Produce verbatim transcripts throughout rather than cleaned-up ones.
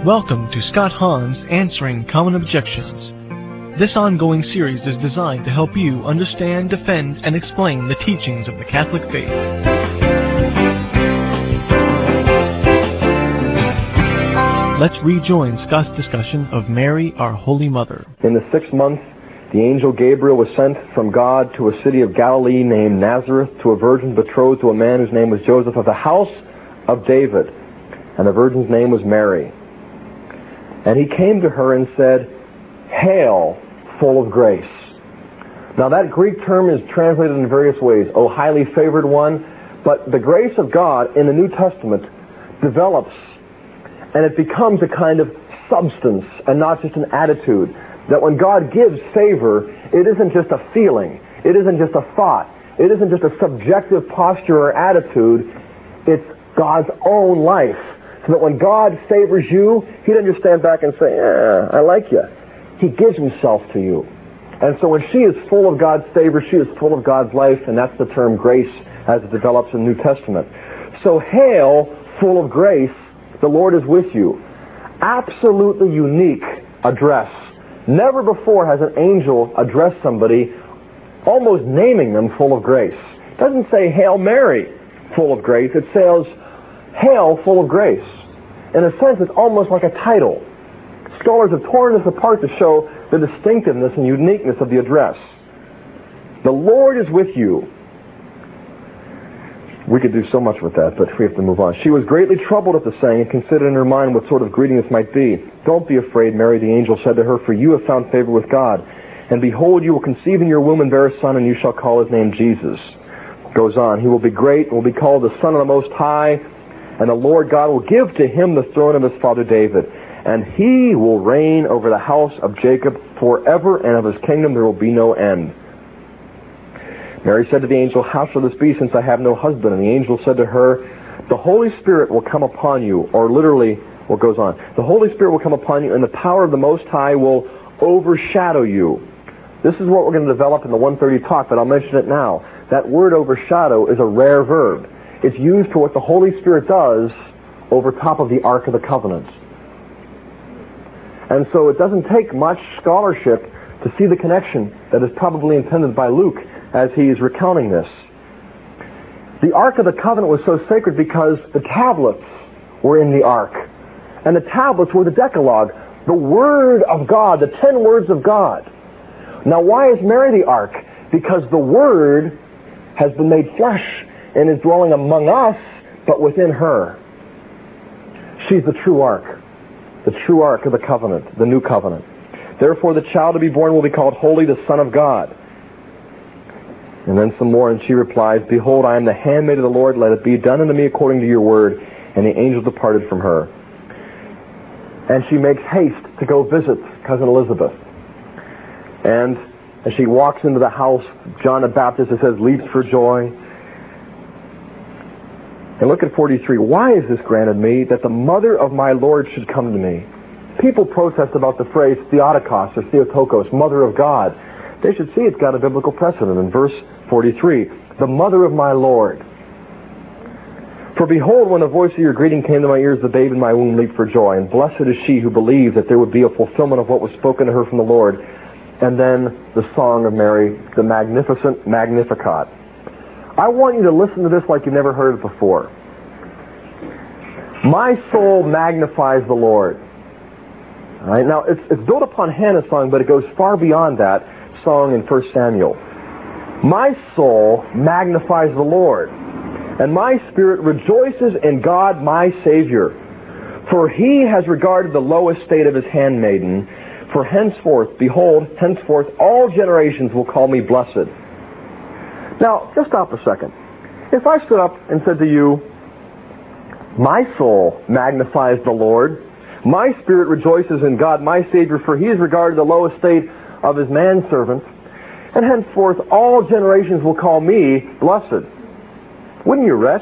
Welcome to Scott Hahn's Answering Common Objections. This ongoing series is designed to help you understand, defend, and explain the teachings of the Catholic faith. Let's rejoin Scott's discussion of Mary, our Holy Mother. In the sixth month, the angel Gabriel was sent from God to a city of Galilee named Nazareth to a virgin betrothed to a man whose name was Joseph of the house of David. And the virgin's name was Mary. And he came to her and said, "Hail, full of grace." Now that Greek term is translated in various ways. "O highly favored one." But the grace of God in the New Testament develops and it becomes a kind of substance and not just an attitude. That when God gives favor, it isn't just a feeling. It isn't just a thought. It isn't just a subjective posture or attitude. It's God's own life. So that when God favors you, He doesn't just stand back and say, "Yeah, I like you." He gives Himself to you. And so when she is full of God's favor, she is full of God's life, and that's the term grace as it develops in the New Testament. So, hail, full of grace, the Lord is with you. Absolutely unique address. Never before has an angel addressed somebody almost naming them full of grace. It doesn't say, "Hail Mary, full of grace." It says, "Hail, full of grace." In a sense, it's almost like a title. Scholars have torn this apart to show the distinctiveness and uniqueness of the address. The Lord is with you. We could do so much with that, but we have to move on. She was greatly troubled at the saying and considered in her mind what sort of greeting this might be. "Don't be afraid, Mary," the angel said to her, "for you have found favor with God. And behold, you will conceive in your womb and bear a son, and you shall call his name Jesus." Goes on, "He will be great and will be called the Son of the Most High, and the Lord God will give to him the throne of his father David. And he will reign over the house of Jacob forever, and of his kingdom there will be no end." Mary said to the angel, "How shall this be, since I have no husband?" And the angel said to her, "The Holy Spirit will come upon you," or literally, what goes on, "The Holy Spirit will come upon you, and the power of the Most High will overshadow you." This is what we're going to develop in the one thirty talk, but I'll mention it now. That word overshadow is a rare verb. It's used for what the Holy Spirit does over top of the Ark of the Covenant. And so it doesn't take much scholarship to see the connection that is probably intended by Luke as he is recounting this. The Ark of the Covenant was so sacred because the tablets were in the Ark. And the tablets were the Decalogue, the Word of God, the ten words of God. Now why is Mary the Ark? Because the Word has been made flesh and is dwelling among us, but within her. She's the true Ark, the true Ark of the Covenant, the New Covenant. "Therefore the child to be born will be called Holy, the Son of God." And then some more, and she replies, "Behold, I am the handmaid of the Lord, let it be done unto me according to your word." And the angel departed from her. And she makes haste to go visit cousin Elizabeth. And as she walks into the house, John the Baptist, it says, leaps for joy. And look at forty-three. "Why is this granted me, that the mother of my Lord should come to me?" People protest about the phrase Theotokos or Theotokos, Mother of God. They should see it's got a biblical precedent in verse forty-three. "The mother of my Lord. For behold, when the voice of your greeting came to my ears, the babe in my womb leaped for joy. And blessed is she who believed that there would be a fulfillment of what was spoken to her from the Lord." And then the song of Mary, the magnificent Magnificat. I want you to listen to this like you've never heard it before. "My soul magnifies the Lord." All right, now it's, it's built upon Hannah's song, but it goes far beyond that song in First Samuel. "My soul magnifies the Lord, and my spirit rejoices in God my Savior. For he has regarded the low estate of his handmaiden. For henceforth, behold, henceforth all generations will call me blessed." Now, just stop a second. If I stood up and said to you, "My soul magnifies the Lord, my spirit rejoices in God my Savior, for he has regarded the low estate of his manservant, and henceforth all generations will call me blessed," wouldn't you retch?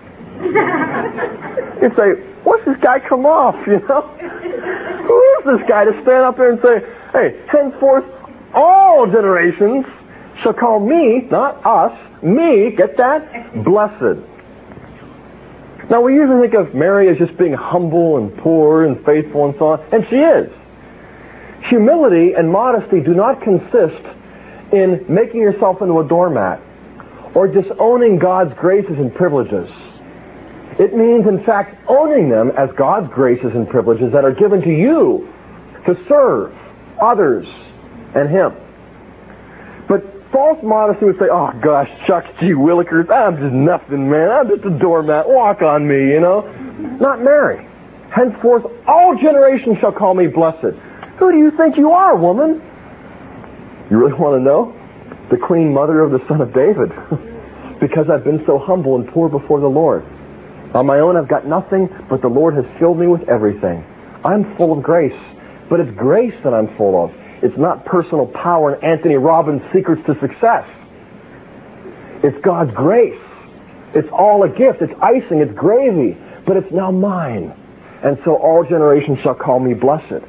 You'd say, "What's this guy come off, you know? Who is this guy to stand up there and say, hey, henceforth all generations shall call me," not us, me, get that? "Blessed." Now, we usually think of Mary as just being humble and poor and faithful and so on, and she is. Humility and modesty do not consist in making yourself into a doormat or disowning God's graces and privileges. It means, in fact, owning them as God's graces and privileges that are given to you to serve others and Him. But false modesty would say, oh gosh, shucks, gee willikers, I'm just nothing, man. I'm just a doormat. Walk on me, you know. Not Mary. Henceforth, all generations shall call me blessed. Who do you think you are, woman? You really want to know? The queen mother of the son of David. Because I've been so humble and poor before the Lord. On my own, I've got nothing, but the Lord has filled me with everything. I'm full of grace, but it's grace that I'm full of. It's not personal power and Anthony Robbins' secrets to success. It's God's grace. It's all a gift. It's icing. It's gravy. But it's now mine. And so all generations shall call me blessed.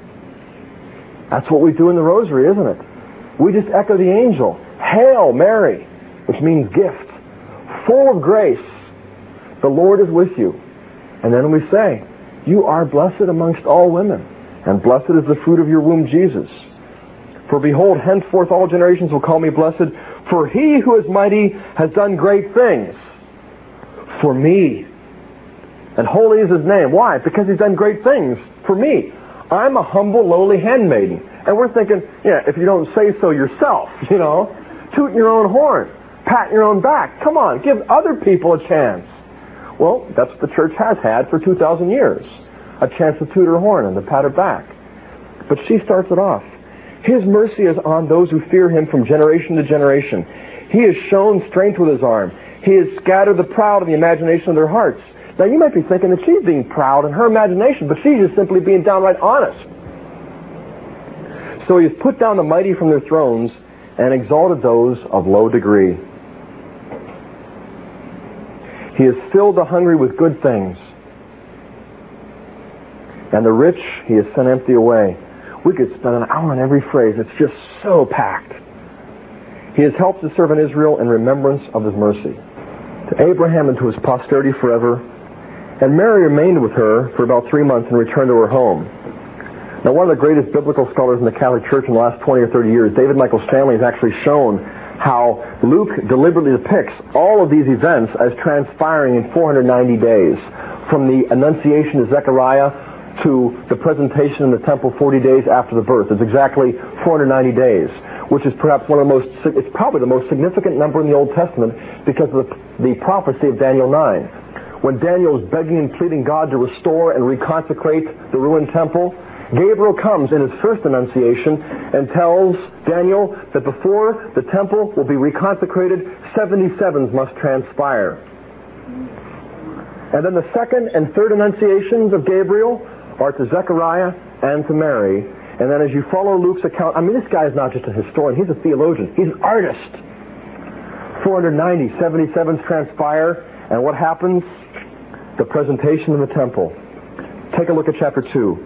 That's what we do in the rosary, isn't it? We just echo the angel. Hail Mary, which means gift. Full of grace. The Lord is with you. And then we say, you are blessed amongst all women, and blessed is the fruit of your womb, Jesus. For behold, henceforth all generations will call me blessed, for he who is mighty has done great things for me. And holy is his name. Why? Because he's done great things for me. I'm a humble, lowly handmaiden. And we're thinking, yeah, if you don't say so yourself, you know, toot your own horn, pat your own back. Come on, give other people a chance. Well, that's what the church has had for two thousand years. A chance to toot her horn and to pat her back. But she starts it off. His mercy is on those who fear him from generation to generation. He has shown strength with his arm. He has scattered the proud in the imagination of their hearts. Now you might be thinking that she's being proud in her imagination, but she's just simply being downright honest. So he has put down the mighty from their thrones and exalted those of low degree. He has filled the hungry with good things, and the rich he has sent empty away. We could spend an hour on every phrase. It's just so packed. He has helped his servant Israel in remembrance of his mercy. To Abraham and to his posterity forever. And Mary remained with her for about three months and returned to her home. Now, one of the greatest biblical scholars in the Catholic Church in the last twenty or thirty years, David Michael Stanley, has actually shown how Luke deliberately depicts all of these events as transpiring in four hundred ninety days. From the Annunciation of Zechariah to the presentation in the temple forty days after the birth. It's exactly four hundred ninety days, which is perhaps one of the most, it's probably the most significant number in the Old Testament because of the, the prophecy of Daniel nine. When Daniel is begging and pleading God to restore and reconsecrate the ruined temple, Gabriel comes in his first annunciation and tells Daniel that before the temple will be reconsecrated, seventy-sevens must transpire. And then the second and third annunciations of Gabriel are to Zechariah and to Mary. And then as you follow Luke's account, I mean, this guy is not just a historian, he's a theologian. He's an artist. four hundred ninety, seventy-sevens transpire, and what happens? The presentation in the temple. Take a look at chapter two.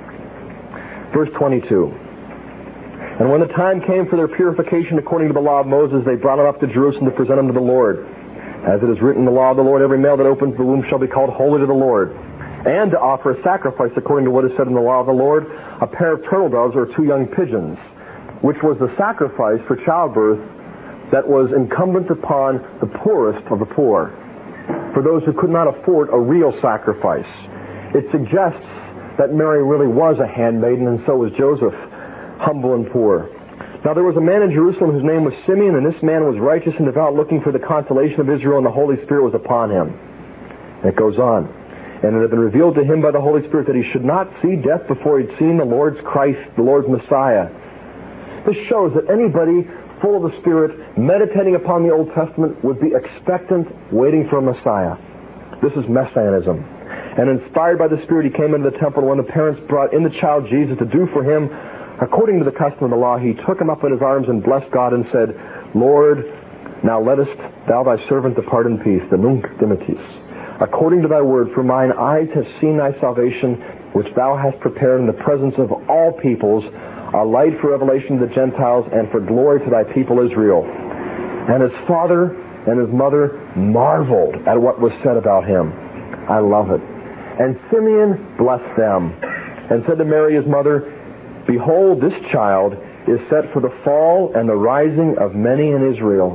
Verse twenty-two. And when the time came for their purification according to the law of Moses, they brought them up to Jerusalem to present them to the Lord. As it is written in the law of the Lord, every male that opens the womb shall be called holy to the Lord. And to offer a sacrifice according to what is said in the law of the Lord, a pair of turtle doves or two young pigeons, which was the sacrifice for childbirth that was incumbent upon the poorest of the poor, for those who could not afford a real sacrifice. It suggests that Mary really was a handmaiden, and so was Joseph, humble and poor. Now there was a man in Jerusalem whose name was Simeon, and this man was righteous and devout, looking for the consolation of Israel, and the Holy Spirit was upon him. And it goes on. And it had been revealed to him by the Holy Spirit that he should not see death before he'd seen the Lord's Christ, the Lord's Messiah. This shows that anybody full of the Spirit, meditating upon the Old Testament, would be expectant, waiting for a Messiah. This is Messianism. And inspired by the Spirit, he came into the temple, and when the parents brought in the child Jesus to do for him, according to the custom of the law, he took him up in his arms and blessed God and said, Lord, now lettest thou thy servant depart in peace, the nunc dimittis. According to thy word, for mine eyes have seen thy salvation, which thou hast prepared in the presence of all peoples, a light for revelation to the Gentiles, and for glory to thy people Israel. And his father and his mother marveled at what was said about him. I love it. And Simeon blessed them and said to Mary his mother, Behold, this child is set for the fall and the rising of many in Israel.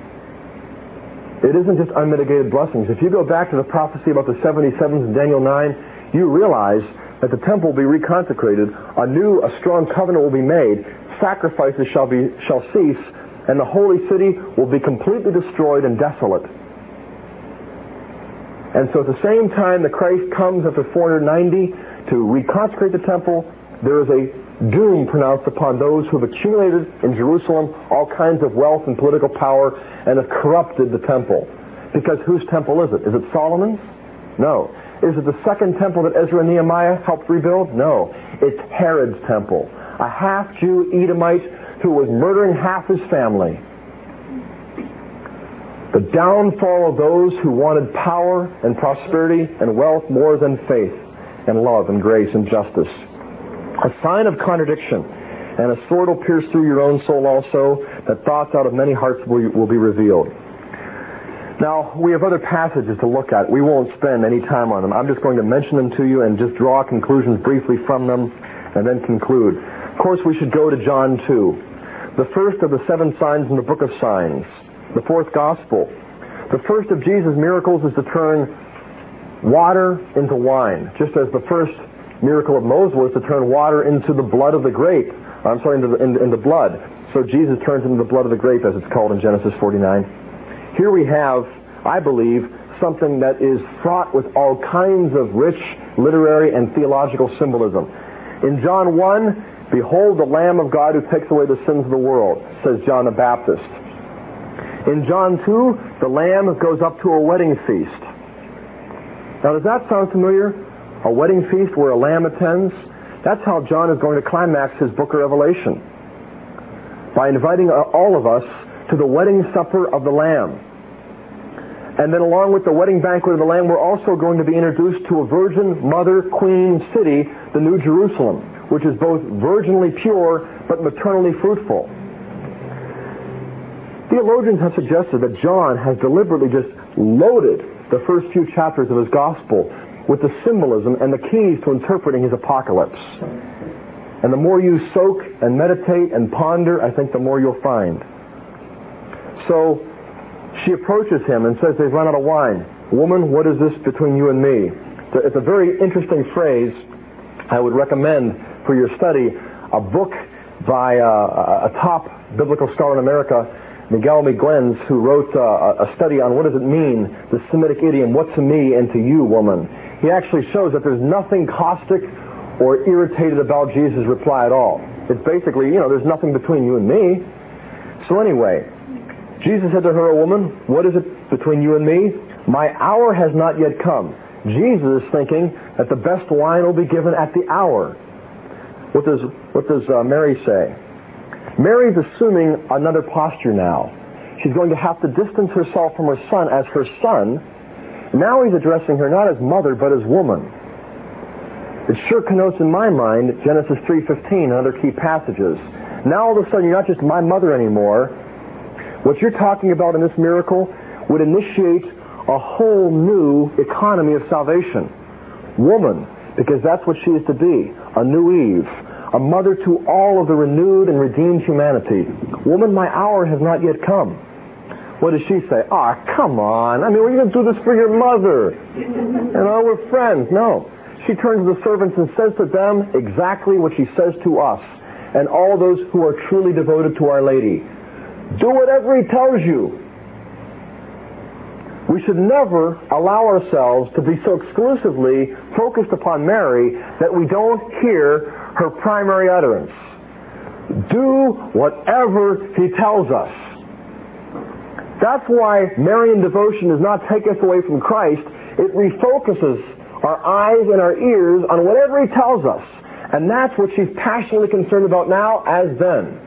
It isn't just unmitigated blessings. If you go back to the prophecy about the seventy-sevens in Daniel nine, you realize that the temple will be reconsecrated, a new, a strong covenant will be made, sacrifices shall be shall cease, and the holy city will be completely destroyed and desolate. And so at the same time that Christ comes after four hundred ninety to reconsecrate the temple, there is a doom pronounced upon those who have accumulated in Jerusalem all kinds of wealth and political power and have corrupted the temple. Because whose temple is it? Is it Solomon's? No. Is it the second temple that Ezra and Nehemiah helped rebuild? No. It's Herod's temple. A half-Jew Edomite who was murdering half his family. The downfall of those who wanted power and prosperity and wealth more than faith and love and grace and justice. A sign of contradiction, and a sword will pierce through your own soul also, that thoughts out of many hearts will, will be revealed. Now, we have other passages to look at. We won't spend any time on them. I'm just going to mention them to you and just draw conclusions briefly from them and then conclude. Of course, we should go to John two, the first of the seven signs in the book of signs, the fourth gospel. The first of Jesus' miracles is to turn water into wine, just as the first miracle of Moses was to turn water into the blood of the grape. I'm sorry, into the, in, in the blood. So Jesus turns into the blood of the grape, as it's called in Genesis forty-nine. Here we have, I believe, something that is fraught with all kinds of rich literary and theological symbolism. In John one, Behold the Lamb of God who takes away the sins of the world, says John the Baptist. In John two, the Lamb goes up to a wedding feast. Now, does that sound familiar? A wedding feast where a lamb attends? That's how John is going to climax his book of Revelation. By inviting all of us to the wedding supper of the Lamb. And then along with the wedding banquet of the Lamb, we're also going to be introduced to a virgin mother queen city, the New Jerusalem, which is both virginally pure but maternally fruitful. Theologians have suggested that John has deliberately just loaded the first few chapters of his gospel with the symbolism and the keys to interpreting his apocalypse. And the more you soak and meditate and ponder, I think the more you'll find. So she approaches him and says, they've run out of wine. Woman, what is this between you and me? It's a very interesting phrase. I would recommend for your study a book by uh, a top biblical scholar in America, Miguel Miguens, who wrote uh, a study on what does it mean, the Semitic idiom, what to me and to you, woman. He actually shows that there's nothing caustic or irritated about Jesus' reply at all. It's basically, you know, there's nothing between you and me. So anyway, Jesus said to her, a woman, what is it between you and me? My hour has not yet come. Jesus is thinking that the best wine will be given at the hour. What does, what does uh, Mary say? Mary's assuming another posture now. She's going to have to distance herself from her son as her son. Now he's addressing her not as mother, but as woman. It sure connotes in my mind Genesis three fifteen and other key passages. Now all of a sudden you're not just my mother anymore. What you're talking about in this miracle would initiate a whole new economy of salvation. Woman, because that's what she is to be, a new Eve, a mother to all of the renewed and redeemed humanity. Woman, my hour has not yet come. What does she say? Ah, oh, come on. I mean, we're going to do this for your mother. You know, we're friends. No. She turns to the servants and says to them exactly what she says to us and all those who are truly devoted to Our Lady. Do whatever He tells you. We should never allow ourselves to be so exclusively focused upon Mary that we don't hear her primary utterance. Do whatever He tells us. That's why Marian devotion does not take us away from Christ. It refocuses our eyes and our ears on whatever He tells us. And that's what she's passionately concerned about now as then.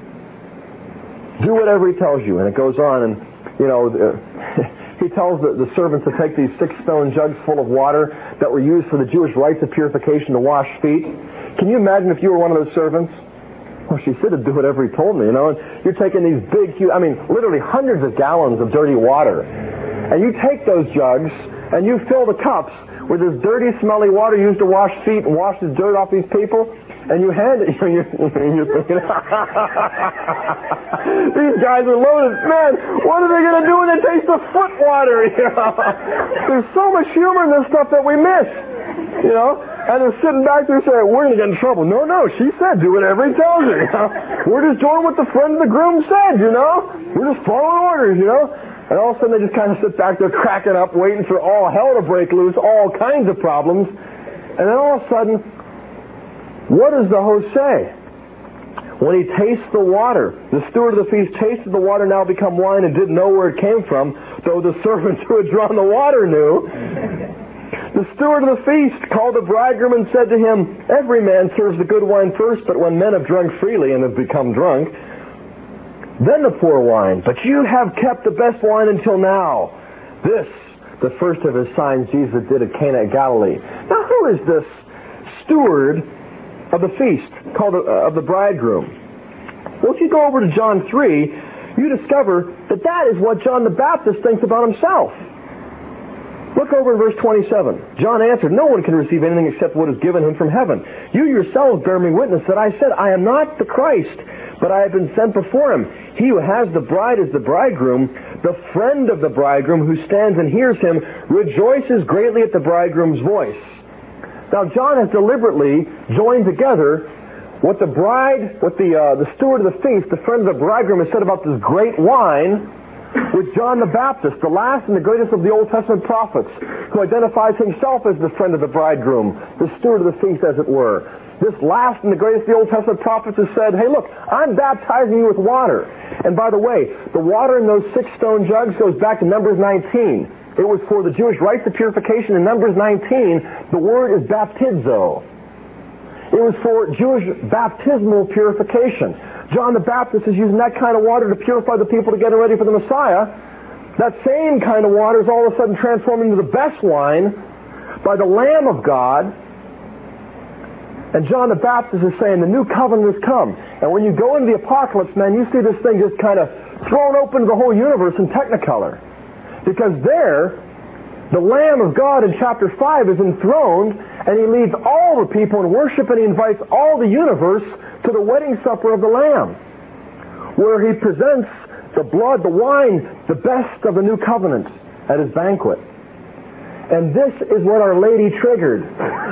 Do whatever He tells you. And it goes on and, you know, He tells the, the servants to take these six stone jugs full of water that were used for the Jewish rites of purification to wash feet. Can you imagine if you were one of those servants? Well, she said to do whatever He told me, you know. And you're taking these big, huge, I mean, literally hundreds of gallons of dirty water. And you take those jugs and you fill the cups with this dirty, smelly water used to wash feet and wash the dirt off these people, and you hand it, you're, you're thinking, these guys are loaded. Man, what are they going to do when they taste the foot water? You know? There's so much humor in this stuff that we miss. You know? And they're sitting back there saying, we're going to get in trouble. No, no, she said do whatever he tells her. You know? We're just doing what the friend of the groom said, you know? We're just following orders, you know? And all of a sudden they just kind of sit back there cracking up, waiting for all hell to break loose, all kinds of problems. And then all of a sudden, what does the host say? When he tastes the water, the steward of the feast tasted the water now become wine and didn't know where it came from, though the servants who had drawn the water knew. The steward of the feast called the bridegroom and said to him, every man serves the good wine first, but when men have drunk freely and have become drunk, then the poor wine. But you have kept the best wine until now. This, the first of his signs Jesus did at Cana of Galilee. Now who is this steward of the feast, called uh, of the bridegroom? Well, if you go over to John three, you discover that that is what John the Baptist thinks about himself. Look over in verse twenty-seven. John answered, no one can receive anything except what is given him from heaven. You yourselves bear me witness that I said, I am not the Christ, but I have been sent before him. He who has the bride is the bridegroom. The friend of the bridegroom who stands and hears him rejoices greatly at the bridegroom's voice. Now John has deliberately joined together what the bride, what the uh, the steward of the feast, the friend of the bridegroom, has said about this great wine, with John the Baptist, the last and the greatest of the Old Testament prophets, who identifies himself as the friend of the bridegroom, the steward of the feast, as it were. This last and the greatest of the Old Testament prophets has said, hey look, I'm baptizing you with water. And by the way, the water in those six stone jugs goes back to Numbers nineteen. It was for the Jewish rites of purification. In Numbers nineteen, the word is baptizo. It was for Jewish baptismal purification. John the Baptist is using that kind of water to purify the people to get them ready for the Messiah. That same kind of water is all of a sudden transformed into the best wine by the Lamb of God. And John the Baptist is saying the new covenant has come. And when you go into the apocalypse, man, you see this thing just kind of thrown open to the whole universe in Technicolor. Because there, the Lamb of God in chapter five is enthroned, and he leads all the people in worship, and he invites all the universe to the wedding supper of the Lamb, where he presents the blood, the wine, the best of the new covenant at his banquet. And this is what Our Lady triggered.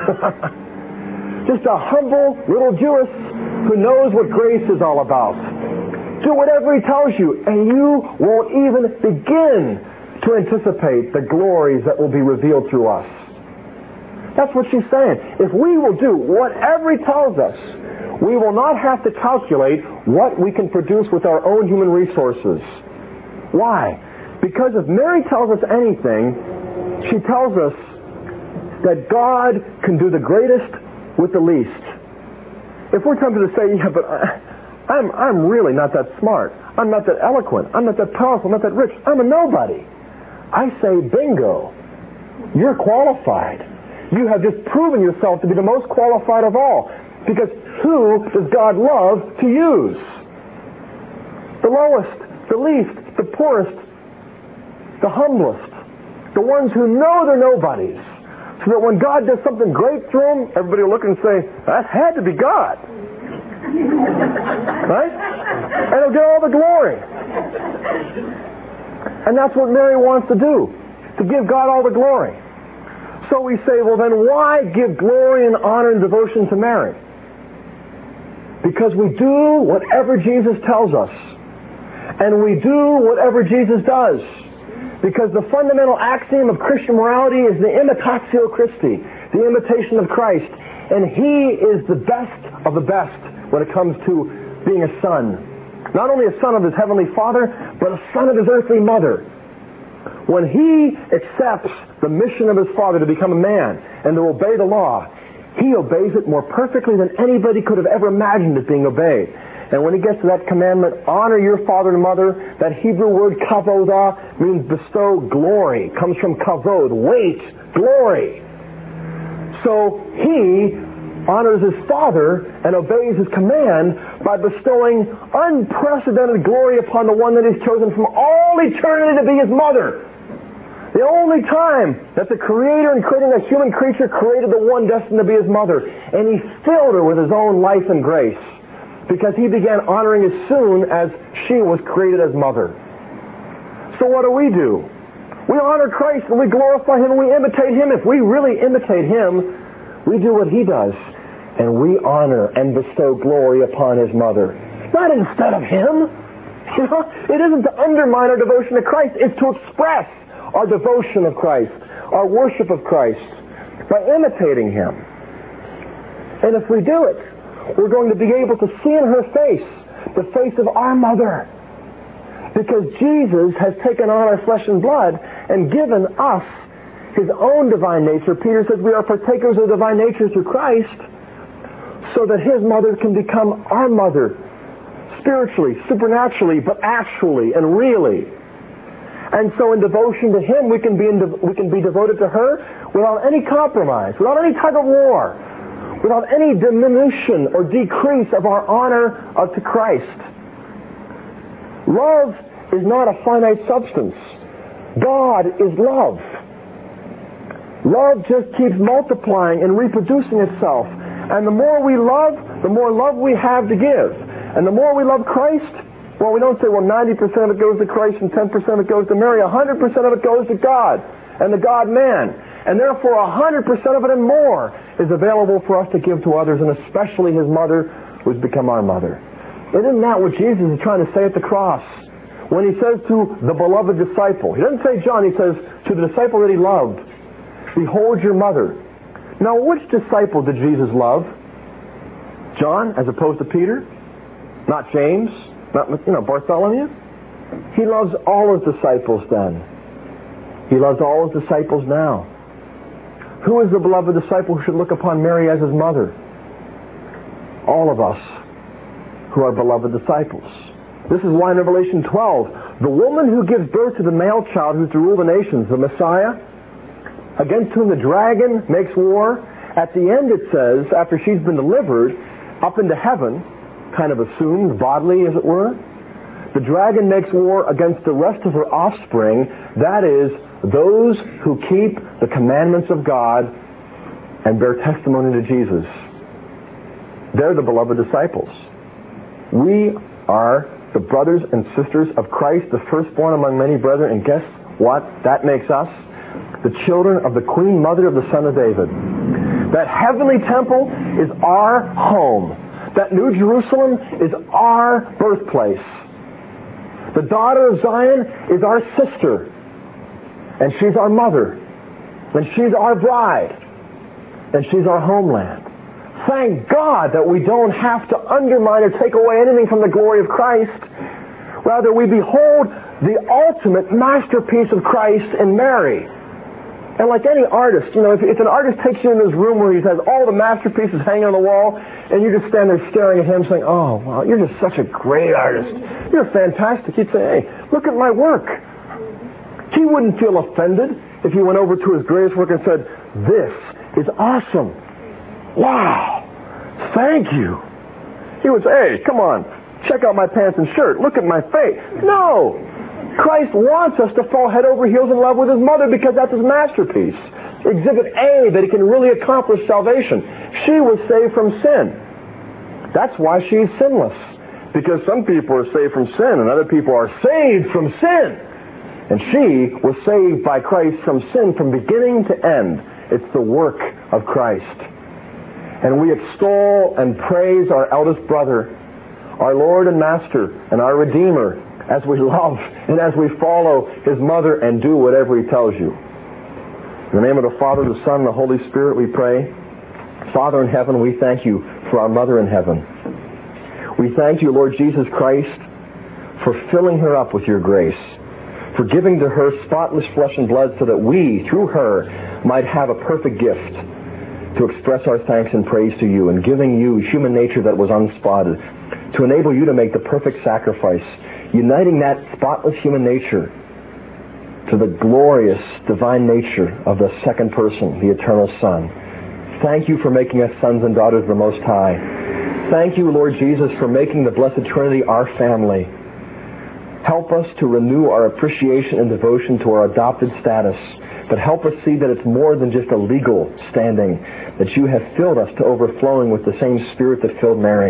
Just a humble little Jewess who knows what grace is all about. Do whatever he tells you, and you won't even begin to anticipate the glories that will be revealed through us. That's what she's saying. If we will do whatever he tells us, we will not have to calculate what we can produce with our own human resources. Why? Because if Mary tells us anything, she tells us that God can do the greatest with the least. If we're tempted to say, yeah, but I, I'm, I'm really not that smart. I'm not that eloquent. I'm not that powerful. I'm not that rich. I'm a nobody. I say, bingo. You're qualified. You have just proven yourself to be the most qualified of all. Because who does God love to use? The lowest, the least, the poorest, the humblest, the ones who know they're nobodies. So that when God does something great through them, everybody will look and say, that had to be God. Right? And he'll get all the glory. And that's what Mary wants to do, to give God all the glory. So we say, well then why give glory and honor and devotion to Mary? Because we do whatever Jesus tells us. And we do whatever Jesus does. Because the fundamental axiom of Christian morality is the imitatio Christi, the imitation of Christ. And he is the best of the best when it comes to being a son. Not only a son of his heavenly Father, but a son of his earthly mother. When he accepts the mission of his Father to become a man and to obey the law, he obeys it more perfectly than anybody could have ever imagined it being obeyed. And when he gets to that commandment, honor your father and mother, that Hebrew word kavodah means bestow glory. Comes from kavod, weight, glory. So he honors his father and obeys his command by bestowing unprecedented glory upon the one that he's chosen from all eternity to be his mother. The only time that the Creator, in creating a human creature, created the one destined to be His mother. And He filled her with His own life and grace, because He began honoring as soon as she was created as mother. So what do we do? We honor Christ and we glorify Him and we imitate Him. If we really imitate Him, we do what He does. And we honor and bestow glory upon His mother. Not instead of Him. You know, it isn't to undermine our devotion to Christ. It's to express our devotion of Christ, our worship of Christ, by imitating Him. And if we do it, we're going to be able to see in her face the face of our mother. Because Jesus has taken on our flesh and blood and given us His own divine nature. Peter says we are partakers of the divine nature through Christ, so that His mother can become our mother, spiritually, supernaturally, but actually and really. And so in devotion to Him, we can be in de- we can be devoted to her without any compromise, without any tug of war, without any diminution or decrease of our honor uh, to Christ. Love is not a finite substance. God is love. Love just keeps multiplying and reproducing itself. And the more we love, the more love we have to give. And the more we love Christ, well, we don't say, well, ninety percent of it goes to Christ and ten percent of it goes to Mary. one hundred percent of it goes to God and the God-man. And therefore, one hundred percent of it and more is available for us to give to others, and especially His mother, who's become our mother. Isn't that what Jesus is trying to say at the cross? When He says to the beloved disciple, He doesn't say John, He says to the disciple that He loved, behold your mother. Now, which disciple did Jesus love? John, as opposed to Peter? Not James? Not, you know, Bartholomew? He loves all His disciples then. He loves all His disciples now. Who is the beloved disciple who should look upon Mary as his mother? All of us who are beloved disciples. This is why in Revelation twelve, the woman who gives birth to the male child who's to rule the nations, the Messiah, against whom the dragon makes war, at the end it says, after she's been delivered up into heaven, kind of assumed bodily as it were, the dragon makes war against the rest of her offspring, that is, those who keep the commandments of God and bear testimony to Jesus. They're the beloved disciples. We are the brothers and sisters of Christ, the firstborn among many brethren, and guess what? That makes us the children of the Queen Mother of the Son of David. That heavenly temple is our home. That New Jerusalem is our birthplace. The daughter of Zion is our sister. And she's our mother. And she's our bride. And she's our homeland. Thank God that we don't have to undermine or take away anything from the glory of Christ. Rather, we behold the ultimate masterpiece of Christ in Mary. And like any artist, you know, if, if an artist takes you in this room where he has all the masterpieces hanging on the wall, and you just stand there staring at him saying, oh, wow, you're just such a great artist. You're fantastic. He'd say, hey, look at my work. He wouldn't feel offended if you went over to his greatest work and said, this is awesome. Wow. Thank you. He would say, hey, come on, check out my pants and shirt. Look at my face. No. Christ wants us to fall head over heels in love with His mother because that's His masterpiece. Exhibit A, that He can really accomplish salvation. She was saved from sin. That's why she's sinless. Because some people are saved from sin and other people are saved from sin. And she was saved by Christ from sin from beginning to end. It's the work of Christ. And we extol and praise our eldest brother, our Lord and Master, and our Redeemer, as we love and as we follow His mother and do whatever He tells you. In the name of the Father, the Son, and the Holy Spirit, we pray. Father in heaven, we thank You for our mother in heaven. We thank You, Lord Jesus Christ, for filling her up with Your grace, for giving to her spotless flesh and blood so that we, through her, might have a perfect gift to express our thanks and praise to You, and giving You human nature that was unspotted, to enable You to make the perfect sacrifice, uniting that spotless human nature to the glorious divine nature of the second person, the eternal Son. Thank You for making us sons and daughters of the Most High. Thank You, Lord Jesus, for making the Blessed Trinity our family. Help us to renew our appreciation and devotion to our adopted status, but help us see that it's more than just a legal standing, that you have filled us to overflowing with the same Spirit that filled Mary.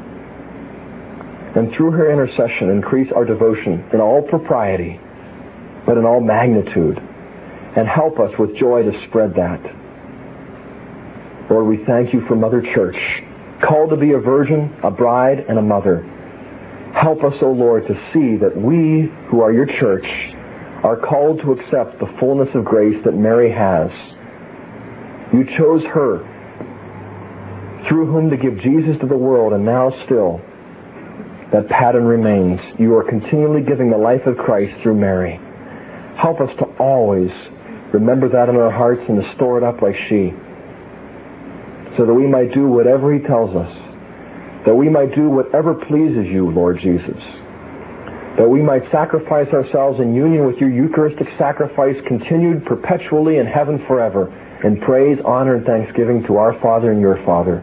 And through her intercession, increase our devotion in all propriety, but in all magnitude, and help us with joy to spread that. Lord, we thank you for Mother Church, called to be a virgin, a bride, and a mother. Help us, O Lord, to see that we, who are your church, are called to accept the fullness of grace that Mary has. You chose her, through whom to give Jesus to the world, and now still, that pattern remains. You are continually giving the life of Christ through Mary. Help us to always remember that in our hearts and to store it up like she, so that we might do whatever he tells us, that we might do whatever pleases you, Lord Jesus, that we might sacrifice ourselves in union with your Eucharistic sacrifice, continued perpetually in heaven forever, in praise, honor, and thanksgiving to our Father and your Father.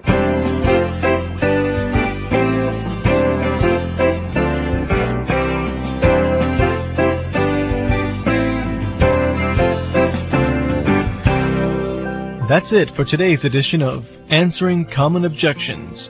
That's it for today's edition of Answering Common Objections.